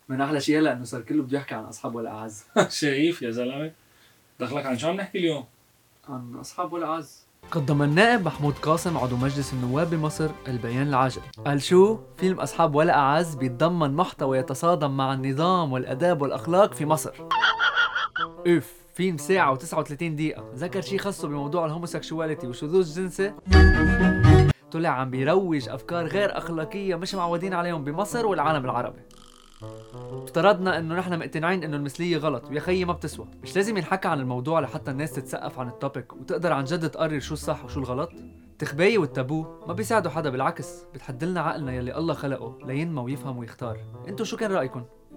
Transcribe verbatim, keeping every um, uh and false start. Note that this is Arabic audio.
من احلى شيء هلا انه صار كله بده يحكي عن اصحاب ولا اعز. شايف يا زلمه، دخلك عن شو عم نحكي اليوم؟ عن اصحاب ولا اعز. قدم النائب محمود قاسم عضو مجلس النواب بمصر البيان العاجل. قال شو؟ فيلم أصحاب ولا أعز بيتضمن محتوى يتصادم مع النظام والأداب والأخلاق في مصر. اوف، فيلم ساعة وتسعة وثلاثين دقيقة ذكر شي خاصه بموضوع الهوموسيكشواليتي وشذوذ جنسي، طلع عم بيروج أفكار غير أخلاقية مش معودين عليهم بمصر والعالم العربي. افترضنا انه نحن مقتنعين انه المثلية غلط ويا خيي ما بتسوى، مش لازم ينحكى عن الموضوع لحتى الناس تتسقف عن التوبيك وتقدر عن جد تقرر شو الصح وشو الغلط. التخباية والتابو ما بيساعدوا حدا، بالعكس بتحدلنا عقلنا يلي الله خلقه لينمى ويفهم ويختار. انتو شو كان رأيكم؟